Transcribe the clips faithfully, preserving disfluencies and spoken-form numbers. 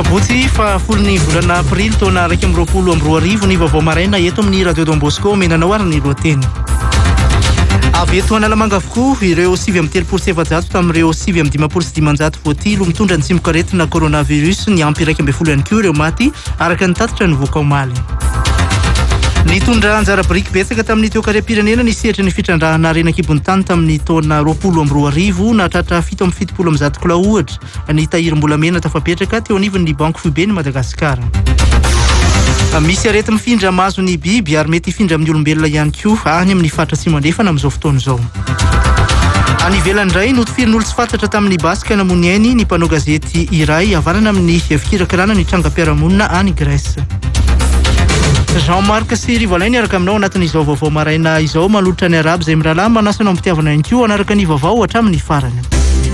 Sabotsy fa folon'ny volana aprily taona raika amby roapolo amby roa arivo ny vaovao maraina eto amin'ny radio Don Bosco menanao arany lohateny. Avy eto Analamanga avokoa ireo sivy amby telopolo sy efajato tamin'ireo sivy amby dimapolo sy dimanjato voatilo mitondra ny tsimokaretina coronavirus ny ampy raika amby folo ihany koa ireo maty araka ny tatitra ny voaka omaly. Nitondra anjara biriky betsaka tamin'ny teo kare-pirenena ny sehatra ny fitrandahana arenakibon'ny tany tamin'ny taona roapolo amby roa arivo nahatratra fito amby fitopolo amby zato kiloa ohatra ny tahirim-bolamena tafapetraka teo anivon'ny banky foibeny Madagasikara. Misy arety mifindra mahazo ny biby ary mety hifindra amin'ny olombelona ihany koa any amin'ny fatra tsy mandrefana amin'izao fotoana izao. Any ivelany indray notifirin'olo tsy fantatra tamin'ny basika namuniainy ny mpanao gazety iray havanana amin'ny fikirakirana ny trangam-piarahamonina any Grèce. Jean-Marc sy Rivalainy araka aminao anatin'izao vaovao maraina izao manolotra ny arabo izay mirahalahy manasanao ampitiavana ihany koa anaraka ny vaovao hatramin'ny farany.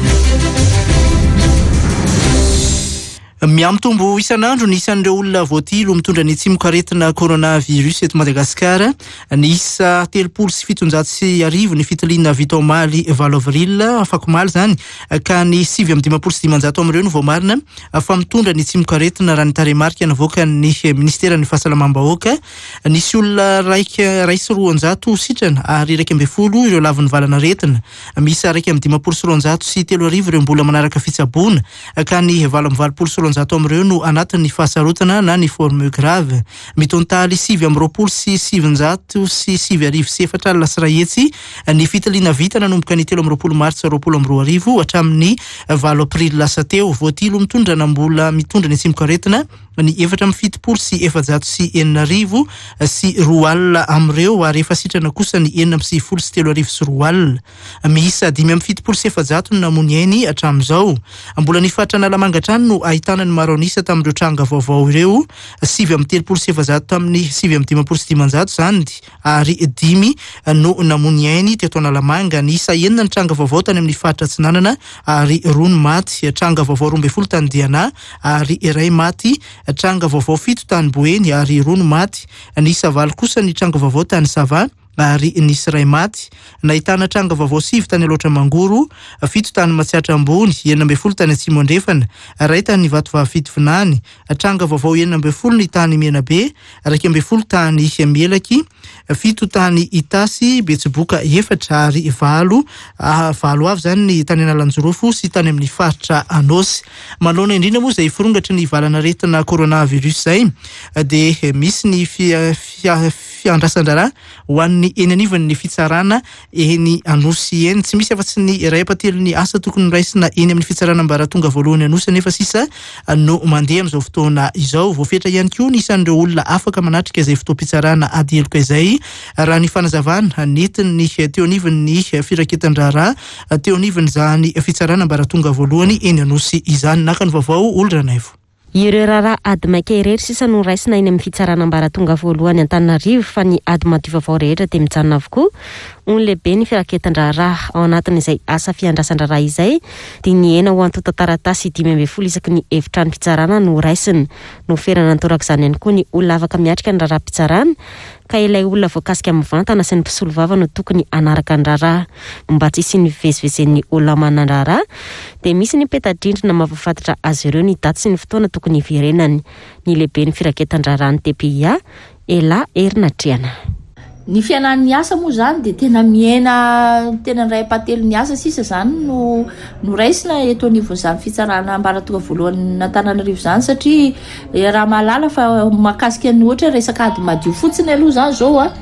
Miamtombo isan'andro ny isan'ireo olona voatilo mitondra ny tsimokaretina coronavirus eto Madagasikara. Ny isa telopolo sy fitonjato sy arivo ny fitiliana vita omaly valo avril afakomaly zany ka ny sivy amby dimapolo sy dimanjato amin'ireo no voamarina fa mitondra ny tsimokaretina raha ny tarehimarika navoaka ny ministeran'ny fahasalamam-bahoaka. Nisy olona raika ray sy roanjato sitrana ary raika amby folo ireo lavin'ny valana retina. Misy raika amby dimapolo sy roanjato sy telo arivo ireo mbola manaraka fitsaboana ka ny valo amby valopolo sy roanjato amin'ireo no anatin'ny fahasarotana na ny forme grave. Mitontaly sivy amby roapolo sy sivinjato sy sivy arivo sy efatra alina sy ray hetsy ny fitiliana vita nanomboka ny telo amby roapolo martsa roapolo amby roa arivo hatramin'ny valo aprily lasa teo. Voatilo mitondra na mbola mitondra ny tsimokaretina ny efatra amby fitopolo sy efajato sy enina arivo sy roa alina amin'ireo ary efa sitrana kosa ny enina amby sivifolo sy telo arivo sy roa alina. Miisa dimy amby fitopolo sy efajato no namuniainy hatramin'izao. Mbola ny fatra Analamanga hatrany no ahitana ny maro anisa tamin'ireo tranga vaovao ireo sivy amby telopolo sy efajato tamin'ny sivy amby dimapolo sy dimanjato zany ary dimy no namuniainy teto Analamanga. Ny isa enina ny tranga vaovao tany amin'ny fatra Atsinanana ary roa ny maty. Tranga vaovao roa amby folo tany Diana ary iray maty. Tranga vaovao fito tany Boeny ary roa ny maty. Ny isa valo kosa ny tranga vaovao tany Sava ary nisy ray maty. Nahitana tranga vaovao sivy tany Aloatra Mangoro, fito tany Matsiatra Ambony, enina amby folo tany Atsimo Andrefana, ray tany Vatovava Fitovinany, tranga vaovao enina amby folo ny tany Menabe, raika amby folo tany Melaky, fito tany Itasy, Betsiboka efatra ary valo, valo avy zany ny tany Analanjorofo sy tany amin'ny faritra Anosy. Manoloana indrindra moa izay forongatry ny valana retina coronavirus zay dia misy ny fia, fia, fiandrasan-draharaha ho an'ny eny anivon'ny fitsarana eny Anosy eny. Tsy misy afa-tsy ny iray apatelo ny asa tokony raisina eny amin'ny fitsarana ambaratonga voalohany Anosy nefa sisa no mandeha amin'izao fotoana izao. Voafetra ihany koa ny isan'ireo olona afaka manatrika izay fotoam-pitsarana adeloka izay raha ny fanazavana netiny teo anivon'ny firaketan-draharaha teo anivon'izany fitsarana ambaratonga voalohany eny Anosy izany. Naka ny vaovao Olranaivo. Ireo raharaha ady maikerery sisa no raisina eny amin'ny fitsarana ambaratonga voalohany Antananarivo fa ny ady madio vaovao rehetra dia mijanona avokoa. Ony lehibe ny firaketan-draharaha ao anatin'izay asa fiandrasan-draharaha izay dia ny ena ho antota taratasy dimy amby folo isaky ny efitrano fitsarana no raisiny. No ferana antoraka izany ihany koa ny olona afaka miatrika ny raharaha-pitsarana ka ilay olona voakasika amin'ny vantana sy ny mpisolo vava no tokony anaraka ny raharaha mba tsy hisy ny vivezivezen'ny olona manana raharaha dia misy ny peta-drindrina mampafantatra azy ireo ny daty sy ny fotoana tokony hiverenany. Ny lehibe ny firaketan-draharaha ny T P I A Ela Erinadriana. Ny fianan'ny asa moa zany dia tena miena tena ray patelo ny asa sisa zany no no raisina eto anivon'izany fitsarana ambaratonga voalohany Antananarivo zany satria raha mahalala fa mahakasika ny ohatra resaka ady madio fotsiny aloha zany zao a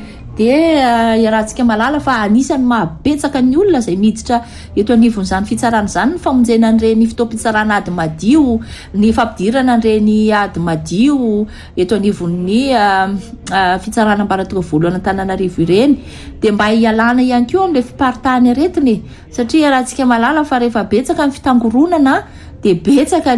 dia iarahantsika malala fa anisan'ny mahabetsaka ny olona izay miditra eto anivon'izany fitsarana izany ny famonjena an'ireny fotoam-pitsarana ady madio, ny fampidirana an'ireny ady madio eto anivon'ny fitsarana ambaratonga voalohany Antananarivo ireny dia mba hialana ihany koa amin'ilay fiparitahany aretiny satria iarahantsika malala fa rehefa betsaka ny fitangoronana dia betsaka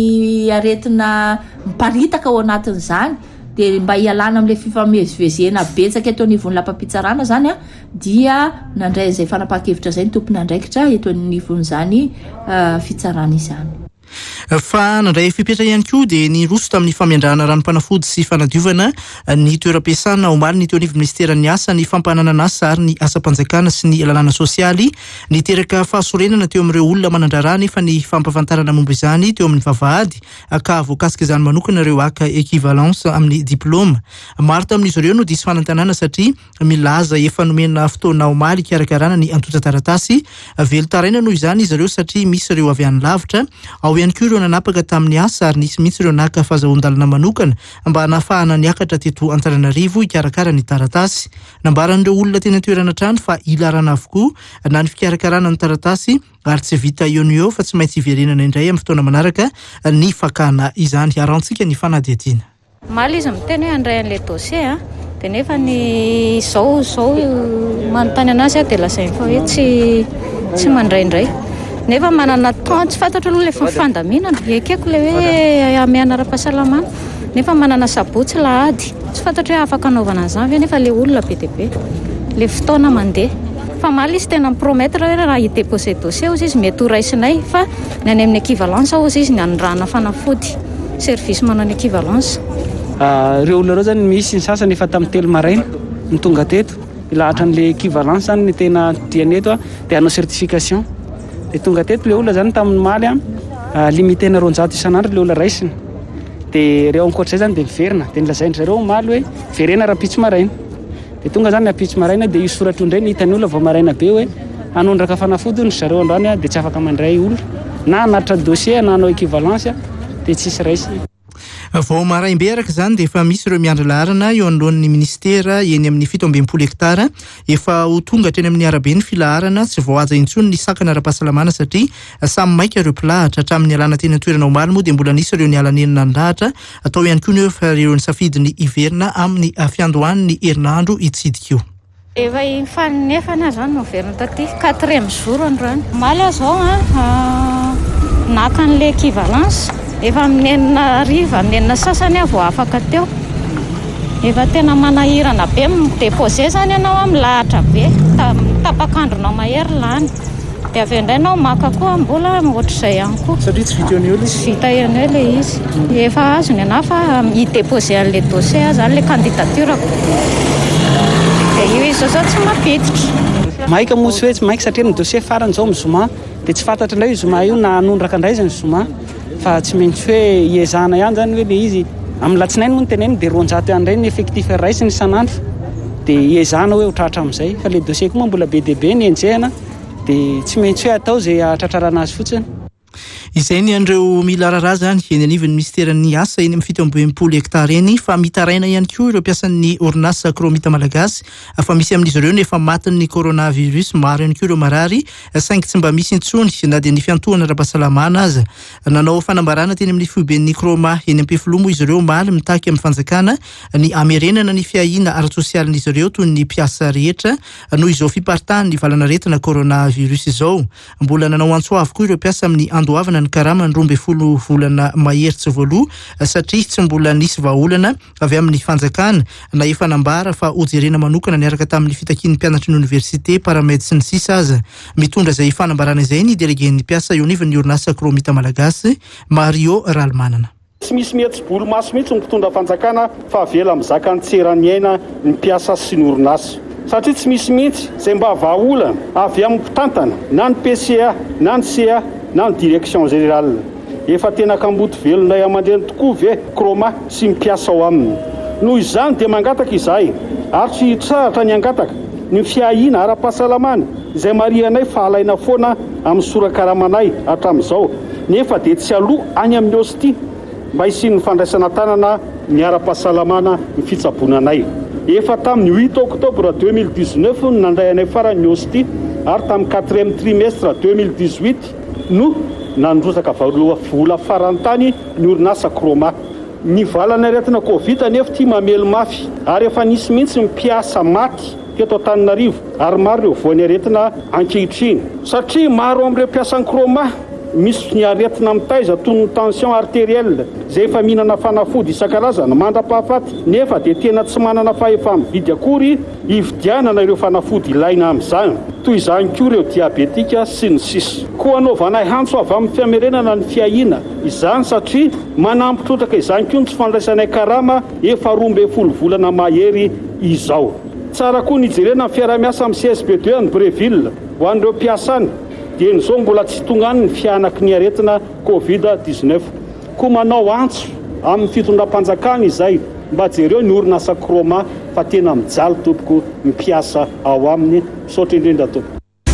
ny aretina miparitaka ao anatin'izany. Dia mba hialana amin'ilay fifamezivezena betsaka eto anivon'ny lampam-pitsarana zany a dia nandray izay fanapahan-kevitra izay ny tompony andraikitra eto anivon'izany uh, fitsarana izany. Fa nandray fipetra ihany koa dia ny roso tamin'ny famiandrana ranom-panafody sy fanadiovana ny toeram-piasana omaly ny teo anivy ministeran'ny asa ny fampananana asa ary ny asa-panjakana sy ny lalàna sosialy niteraka fahasorenana teo amin'ireo olona manandrara nefa ny fampafantarana momba izany teo amin'ny vavahady ka voakasika izany manokana ireo aka équivalence amin'ny diplôma. Maro tamin'izy ireo no diso fanantanana satria milaza efa nomena fotoana omaly ikarakarana ny antoja-taratasy velotaraina noho izany izy ireo satria misy ireo avy any lavitra ao ihany koa ireo nanapaka tamin'ny asa ary nisy mihitsy ireo naka fahazoan-dalana manokana mba hanafahana niakatra teto Antananarivo ikarakara ny taratasy. Nambaran'ireo olona tena toerana trano fa ilarana avokoa na ny fikarakarana ny taratasy ary tsy vita eo no eo fa tsy maintsy iverenana indray amin'ny fotoana manaraka ny fakana izany. Arantsika ny fanadihadiana. Maly izy miteny hoe andray an'ilay dossier dia nefa ny izao izao manontany anazy dia lasainy fa hoe tsy tsy mandraindray nefa manana temps tsy fantatra aloha ilay fandaminana ekeko ilay hoe amiana ara-pahasalamana nefa manana sabotsy lahady tsy fantatra hoe afaka anaovana an'izany ve nefa ilay olona be dia be ilay fotoana mandeha fa maly izy tena mipromettre hoe raha hidéposé dossier ozy izy mety ho raisinay fa ny any amin'ny équivalence ozy izy ny anondrahana fanafody service manao équivalence. Ireo olona ireo zany misy ny sasany efa tamin'ny telo maraina ny tonga teto ilahatra an'ilay équivalence zany ny tena diany eto dia hanao certification dia tonga teto ilay olona zany tamin'ny maly limitena roanjato isan'andro ilay olona raisina dia ireo ankoatr'izay zany dia miverina dia nilazainy zareo maly hoe verena raha pitso maraina dia tonga zany apitso maraina dia io soratra indray ny hitan'ny olona vao maraina be hoe anondraka fanafody ny zareo androany dia tsy afaka mandray olona na anatitra dossier na anao équivalence dia tsisy raisy. Vao maraimbe araka izany dia efa misy ireo miandry laharana eo anoloan'ny ministera eny amin'ny fito ambin'ny-polo hektara efa ho tonga hatreny amin'ny arabe ny filaharana tsy voahaja intsony ny sakana ara-pahasalamana satria samy maika ireo mpilahatra hatramin'ny alàna teny toerana omaly moa dia mbola nisy ireo ny alanenina nilahatra atao ihany koa nefa ireo ny safidy ny iverina amin'ny fiandohan'ny herinandro hitsidika io. Efa fanefana zany no verina taty quatrième jour androany maly azao naka an'ilay équivalence efa amin'ny enina ariva amin'ny enina sasany vao afaka teo efa tena manahirana be midéposé zany ianao amin'ny lahatra be tapakandronao mahery lany dia avy indray nao maka koa mbola ohatr'izay ihany koa satria tsy vita eo ny eo tsy vita eo ny eo ilay izy efa azony ana fa hidéposé an'ilay dossier zany ilay candidaturako dia io izy zao tsy mampiditra maika motsy hoe tsy maika satria ny dossier farany zao mizoma dia tsy fantatra indray io zoma io na anondraka indray zany zoma fa tsy maintsy hoe iezana ihany zany hoe le izy amin'ny latsinainy moa ny teneny dia roanjato ihany indray ny effectif raisiny isan'andro dia iezana hoe ho tratra amin'izay fa le dossier koa moa mbola be dia be ny enjehana dia tsy maintsy hoe atao izay ahatratrarana azy fotsiny. Izay ny andreo mila raharaha zany eny anivon'ny ministeran'ny asa eny amin'ny fito ambin'ny-polo hektara eny fa mitaraina ihany koa ireo mpiasan'ny orinasa Kromita Malagasy fa misy amin'izy ireo nefa matin'ny coronavirus maro ihany koa ireo marary saingy tsy mba misy intsony na dia ny fiantohana ara-pahasalamana aza. Nanao fanambarana teny amin'ny foiben'ny Kroma eny am-Pefilo moa izy ireo maly mitaky amin'ny fanjakana ny amerenana ny fiahiana ara-tsosialin'izy ireo toy ny mpiasa rehetra noho izao fiparitahan'ny valanaretina coronavirus izao. Mbola nanao antsoa avokoa ireo mpiasa amin'ny andoavana ny karama ny roa ambin'ny folo volana mahery tsy voaloha satria tsy mbola nisy vahaolana avy amin'ny fanjakana na efa nambara fa hojerena manokana niaraka tamin'ny fitakian'ny mpianatry ny université paramédecine sisa aza. Mitondra izay fanambarana izay ny déléguen'ny mpiasa eo anivon'ny orinasa Kromita Malagasy Mario Ralmanana. Tsy misy mihetsy bolo maso mihitsy ny mpitondra fanjakana fa avela mizaka ny tserany aina ny mpiasa sy ny orinasa satria tsy misy mihitsy izay mba vahaolana avy amin'ny mpitantana na ny P C A na ny C A na ny direction générale efa tena kamboty velonay aman-dreny tokoa ve Kroma sy mpiasa ao aminy. Noho izany dia mangataka izahay ary tsy tsaratra ny angataka ny fiahiana ara-pahasalamana izay marianay fa alaina foana amin'ny sorakaramanay hatramin'izao nefa dia tsy aloha any amin'ny hosty mba hisian'ny fandraisana tanana ny ara-pahasalamana ny fitsabonanay. Efa tamin'ny huit octobre deux mille dix-neuf no nandray anay farany hosty ary tamin'ny quatrième trimestre deux mille dix-huit no nandrosaka vola farantany ny orinasa Kroma. Ny valana retina Covid nefa tia mamelo mafy ary efa nisy mihitsy mpiasa maty teto Antananarivo ary maro ireo voany aretina ankehitriny satria maro amin'ireo mpiasan'ny Kroma misy ny aretina mitaiza toy ny tension artérielle zay efa mihinana fanafody isan-karazana mandra-pahafaty nefa dia tena tsy manana fahefa mividy akory hividianana ireo fanafody ilaina amin'izany toy izany koa ireo diabetika sy ny sisa. Koa anaovana hantso avy amin'ny fiamerenana ny fiahiana izany satria manampitrotraka izany koa ny tsy fandraisanay karama efa roa amby folo volana mahery izao. Tsara koa ny jerena ny fiara-miasa amin'ny C S B deux ny Breville ho an'ireo mpiasany dia nyzao mbola tsy tongany ny fianaky ny aretina covid dix-neuf. Koa manao antso amin'ny fitondram-panjakana izay mba jereo ny orinasa Kroma fa tena mijaly tompoko mipiasa ao aminy. Misaotra indrindra tompoko.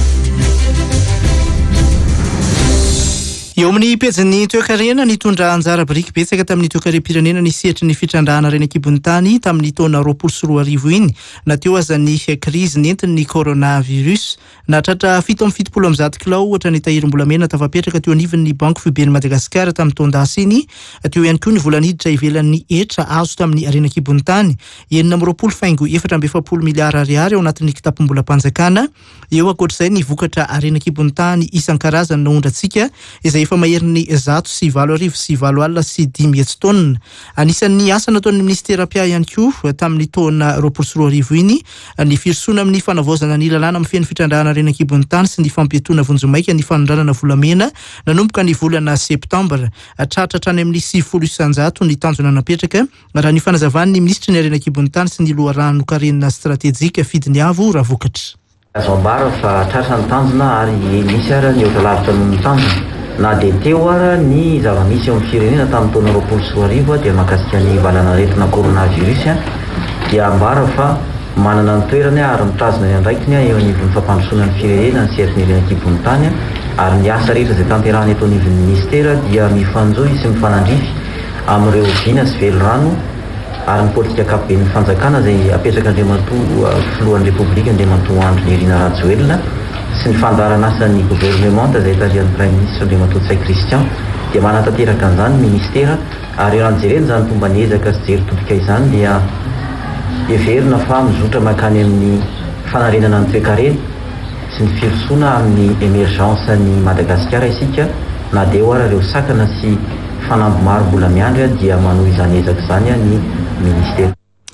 Eo amin'ny pejin'ny toe-karena nitondra anjara biriky betsaka tamin'ny toe-karem-pirenena ny sehatry ny fitrandrahana reny ankibon'ny tany tamin'ny taona roapolo sy roa arivo iny na teo aza ny krizy nentin'ny coronavirus. Nahatratra fito amin'ny fitopolo amin'ny zato kilao ohatra ny tahirim-bolamena tafapetraka teo anivon'ny banko fiben'ny Madagasikara tamin'ny taondasa iny. Teo ihany koa ny volaniditra ivelan'ny etra azo tamin'ny arena ankibon'ny tany enina amin'ny roapolo faingo efatra amby efapolo miliara ariary ao anatin'ny kitapom-bolam-panjakana. Eo ankoatr'izay ny vokatra arena ankibon'ny tany isan-karazany naondratsika izay efa maherin'ny zato sy valo arivo sy valo alina sy dimy hetsy taonina. Anisan'ny asa nataon'ny ministera pia ihany koa tamin'ny taona roapolo sy roa arivo iny ny firosoana amin'ny fanavaozana ny lalàna amin'ny feno fitrandrahana reny ankibon'ny tany sy ny fampietoana vonjomaika ny fanondranana volamena nanomboka ny volana septambra. Tratra hatrany amin'ny sivifolo isanjato ny tanjona napetraka raha ny fanazavan'ny ministry ny arena ankibon'ny tany sy ny loharano karenina stratéjika fidiny avo raha vokatra. Azo ambara fa tratra ny tanjona ary misy ara ny ohatra lavitra noho ny tanjona. Na dia teo ara ny zava-misy eo amin'ny firenena tamin'ny taona roapolo sy roa arivo dia mahakasika ny valanaretina coronavirus dia ambara fa manana ny toerany ary mitazona ny andraikiny eo anivon'ny fampandrosoana ny firenena ny sehatry ny reny ankibon'ny tany ary ny asa rehetra izay tanterahany eto anivon'ny ministera dia mifanjohy sy mifanandrify amin'ireo vina sy velorano ary ny politika akapoben'ny fanjakana izay apetraka Andriamatoa filohan'ny repoblika Andriamatoa Andry Nirina Rajoelina sy ny fandarana asan'ny gouvernemanta izay tarihan'ny prime ministre Andriamatoa Ntsay Christian dia manatanteraka an'izany ministera ary eo anjerena izany fomba niezaka sy jery tobika izany dia everina fa mizotra makany amin'ny fanarenana ny toe-karena sy ny firosoana amin'ny emergence ny Madagasikara isika na dia eo ara ireo sakana sy fanamby maro mbola miandry dia manohy izany ezaka izany ny ministera.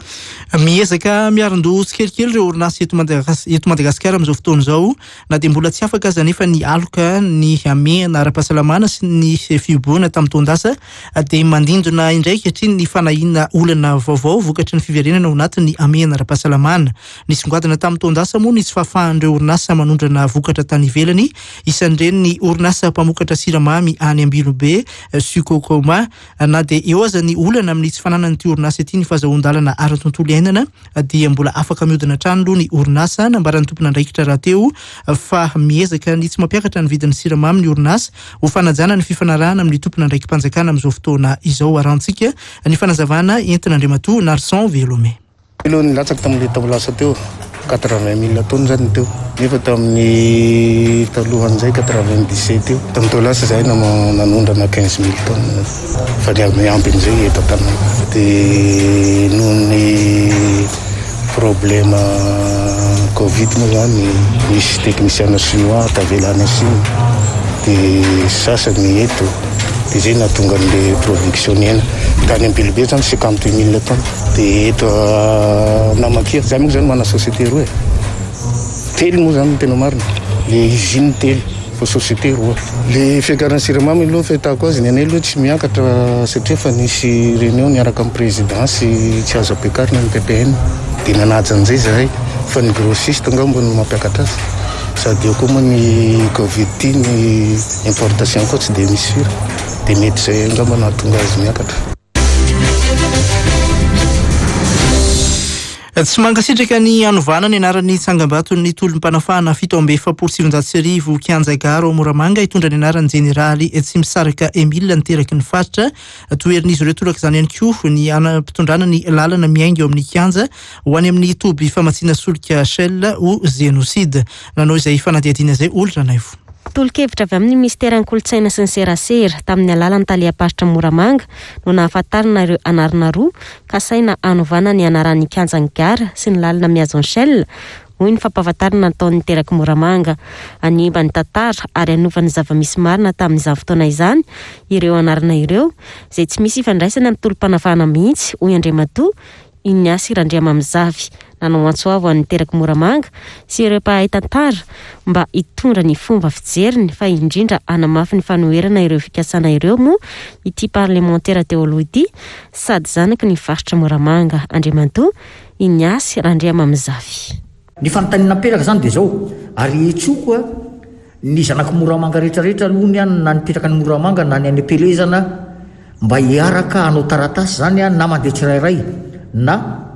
Miezaka miaron-doha tsikelikely ireo orinasa eto Madagasikara amin'izao fotoana izao na dia mbola tsy afaka aza nefa ny aloka ny amehana ara-pahasalamana sy ny fiboana tamin'ny taondasa dia mandindona indraiky hatriny ny fanahiana olana vaovao vokatry ny fiverenana ao anatin'ny amehana ara-pahasalamana. Nisongadina tamin'ny taondasa moa ny tsy fahafahan'ireo orinasa manondrana vokatra tany ivelany isan'ireny ny orinasa mpamokatra siramamy any Ambilobe Sukokoma na dia eo aza ny olana amin'ny tsy fananan'ity orinasa ity ny fahazoan-dalana ara-tontolo dia mbola afaka mihodina trano aloha ny orinasa nambaran'ny tompona andraikitra raha teo fa miezaka ny tsy mampiakatra ny vidin'ny siramamy ny orinasa ho fanajana ny fifanarahana amin'ny tompona andraiki-panjakana amin'izao fotoana izao arantsika ny fanazavana entina Andriamatoa Narson Velome. Ilo ny latsaka tamin'ilay taolasa teo quatre-vingt mille tonnes zany teo nefa tamin'ny talohany zay quatre-vingt-dix-sept teo tamin'ny taolasa zay nanondrana quinze mille tonnes fa ny ambin'izay eto tanay dia noho ny problema covid moa zany misy teknisiana chinois tavelana Chine dia sasany eto dia zay nahatonga an'ilay production ny hena tany Ambilobe zany cinquante mille tonnes dia eto Namakira zay moa zany mana société roa telo moa zany tena marina le usine telo fa société roa le fiakarana siramamy aloha fahitako azy ny anay aloha tsy miakatra satria fa nisy réunion niaraka amin'ny président sy tsy azo ampiakarina ny P P N dia nanaja an'izay zahay fa ny grossiste angamba no mampiakatra azy sady eo koa moa ny covid ty ny importation koa tsy dia misy fira dia mety zay angamba nahatonga azy miakatra. Tsy mankasitraka ny anovana ny anaran'ny tsangam-baton'ny tolom-panafahana fito amby efapolo sivinjato sy arivo Kianjagaro ao Moramanga hitondra ny anaran'ny jeneraly tsy misaraka Emile niteraky ny faritra toerin'izy ireo tolaka izany ihany koa ny anam-pitondrana ny lalana miainga eo amin'ny Kianja ho any amin'ny toby famatsiana solika Shell ho génocide nanao izay fanadihadiana izay olona naivo. Tolokevitra avy amin'ny ministeran'ny kolotsaina sy ny serasera tamin'ny alalan'ny taliam-pasitra Moramanga no nahafantarana ireo anarana roa ka saina anovana ny anaran'ny Kianjagaro sy ny lalana Miazon Shell hoy ny fampahafantarana nataon'ny teraky Moramanga animba ny tantara ary anovany zava-misy marina tamin'izany fotoana izany ireo anarana ireo izay tsy misy ifandraisana amin'ny tolom-panavahana mihitsy hoy Andriamatoa Ignace Randriamamizavy nanao antsoavo an'ny teraky Moramanga sy ireo mpahay tantara mba hitondra ny fomba fijeriny fa indrindra anamafy ny fanoherana ireo fikasana ireo moa ity parlementaire teo aloha ity sady zanaky ny faritra Moramanga. Andriamatoa Ignace Randriamamizavy. Ny fanontaniana peraka zany de zao ary etsoko ny zanaky Moramanga rehetrarehetra aloha any na nipetraka ny Moramanga na ny any Pelezana mba hiaraka hanao taratasy zany na mandeha tsirairay na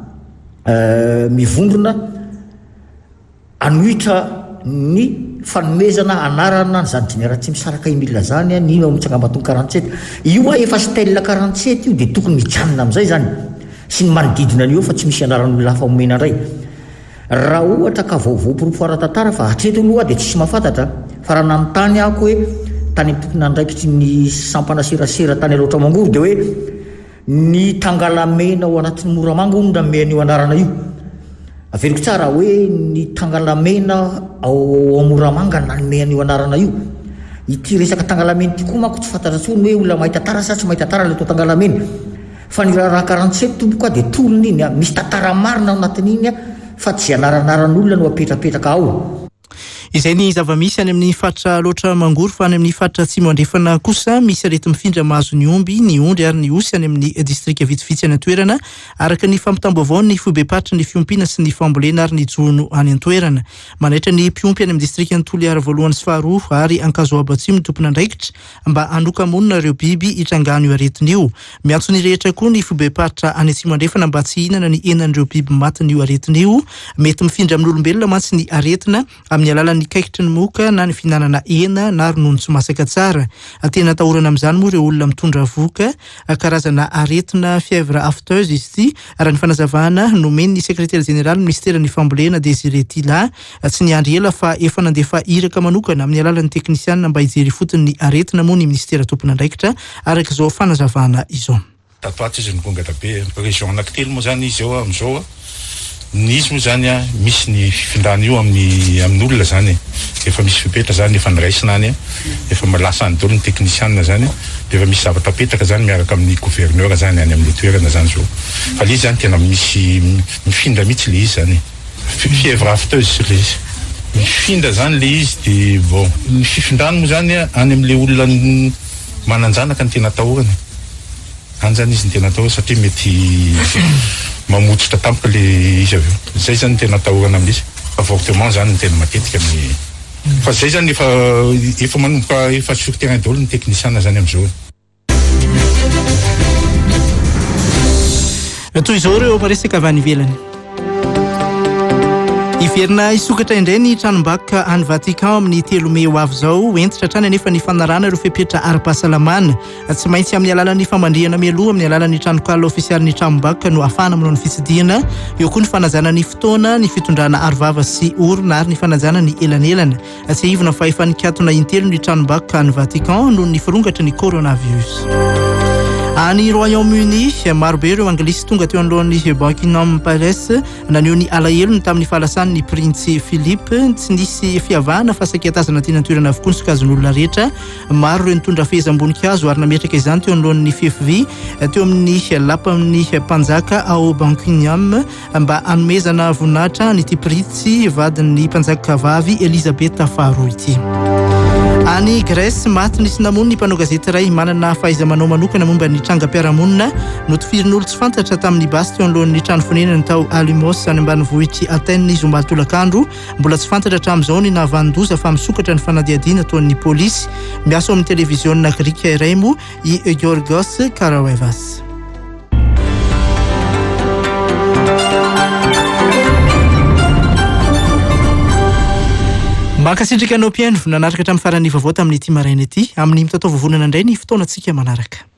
uh, mivondrona anohitra ny fanomezana anarana zany général tsy misaraka imila zany ny mitsangam-baton quarante-sept io a efa stelle quarante-sept io de tokony mijanona amizay zany sy ny manodidina an'io fa tsy misy anaran'olona hafa omena ndray raha ohatra ka vaovao poropoara tantara fa hatreto aloha de tsisy mahafantatra fa raha nanontany ako hoe tany tokony andraikitry ny sampana serasera tany aloatra mangoro de hoe ny tangalamena ao anatin'ny Moramanga ondra men'io anarana io averiko tsara hoe ny tangalamena ao Moramanga nanome an'io anarana io ity resaka tangalamena ity koa manko tsy fantatra tsony hoe olona mahita tara sa tsy mahita tara le atao tangalamena fa ny raha quarante-sept tomboka de tolony iny misy tantara marina ao anatin'iny fa tsy anaranaran'olona no apetrapetraka ao. Izay ny zava-misy any amin'ny faritra loatra mangoro fa any amin'ny faritra atsimo andrefana kosa misy arety mifindra mahazo ny omby ny ondry ary ny osy any amin'ny distrika vitsivitsy any an-toerana araka ny fampitambo ny foibe-paritra ny fiompiana sy ny fambolena ary ny jono any an-toerana manaitra ny mpiompy any amin'ny distrika Toliara voalohany sy faharoa ary Ankazoabo Atsimo tompona andraikitra mba anoka monina ireo biby hitrangano io aretiny io miantso ny rehetra koa ny foibe-paritra any atsimo andrefana mba tsy hihinana ny enan'ireo biby matiny io aretiny io mety mifindra amin'ny olombelona mantsy ny aretina amin'ny alalan'ny kaikitry ny moka na ny finanana ena na ronono tsy masaka tsara tena atahorana amin'izany moa ireo olona mitondra voka karazana aretina fièvre afteuse izy ity raha ny fanazavana nomeny ny secrétaire général ministère ny fambolena Désiré Tila tsy ny andry ela fa efa nandefa iraka manokana amin'ny alalan'ny teknisianina mba hijery fotony ny aretina moa ny ministère tompona andraikitra araka izao fanazavana izao. Tatoato izy nigongatra be région anankitelo moa zany izy eo amin'izao ny izy moa zany a misy ny fifindrana io amin'ny amin'olona zany efa misy fipetra zany efa niraisina any efa malasa any dolo ny teknisianina zany de efa misy zavatra petraka zany miaraka amin'ny gouverneur zany any amin'ny toerana zany zao fa le izy zany tena misy mifindra mihitsy le izy zany fièvre afteuse le izy mifindra zany le izy de bon ny fifindrana moa zany any amin'le olona mananjanaka ny tena atahorany any zany izy ny tena atahorany satria mety mamotsitra tampoka le izy avy eo zay zany tena atahorana amin'izy avortement zany ny tena matetika amin'ny fa zay zany efa efa manomboka efa sur terrain daholo ny teknisiana zany amin'izao. Toy izao ireo maresaka avy any ivelany. Iverina isokatra indray ny tranom-bakoka any Vatican amin'ny telo Mey ho avy izao entitra hatrany anefa ny fanarana ireo fepetra ara-pahasalamana tsy maintsy amin'ny alalan'ny famandrihana mialoha amin'ny alalan'ny tranokala ofisialy ny tranom-bakoka no afahana manao ny fitsidihana eo koa ny fanajana ny fotoana ny fitondrana arovava sy orona ary ny fanajana ny elanelana tsy ivona fa efa nikatona intelo ny tranom-bakoka any Vatican noho ny firongatra ny coronavirus. Any Royaume-Uni marobe ireo anglisy tonga teo anolohan'ny Buckingham Palace naneho ny alahelo ny tamin'ny fahalasan'ny Prince Philippe tsy nisy fiavahana fa sakiatazana tiana toerana avokoa ny sokajin'olona rehetra maro ireo nitondra fehezam-boninkazo ary nametraka izany teo anolohan'ny F F V teo amin'ny lapan'ny mpanjaka ao Buckingham mba hanomezana voninahitra nyity prince vadin'ny mpanjaka vavy Elisabeth faharoa ity. Any Grèce maty nisy namono ny mpanao gazety iray manana fahaiza-manao manokana momba ny trangam-piarahamonina notifirin'olo tsy fantatra tamin'ny basy teo anolohan'ny trano fonenany tao Alimos any ambanivohitry Athènes izy omaly tolakandro mbola tsy fantatra hatramin'izao ny nahavandoza fa misokatra ny fanadiadiana ataon'ny polisy miasa ao amin'ny televiziona grika iray moa i Giorgos Karaevas. Makasitrika anao mpiaino nanaraka hatramin'ny farany vaovao tamin'ity maraina ity amin'ny mitataovavonana indray ny fotoanantsika manaraka.